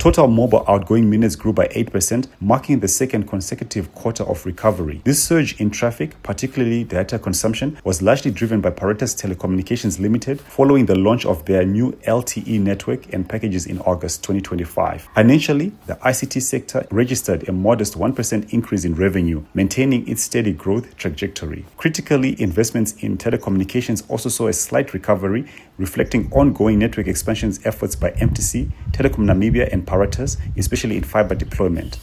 Total mobile outgoing minutes grew by 8%, marking the second consecutive quarter of recovery. This surge in traffic, particularly data consumption, was largely driven by Paretas Telecommunications Limited following the launch of their new LTE network and packages in August 2025. Financially, the ICT sector registered a modest 1% increase in revenue, maintaining its steady growth trajectory. Critically, investments in telecommunications also saw a slight recovery, reflecting ongoing network expansion efforts by MTC, Telecom Namibia, and Paretas, especially in fiber deployment.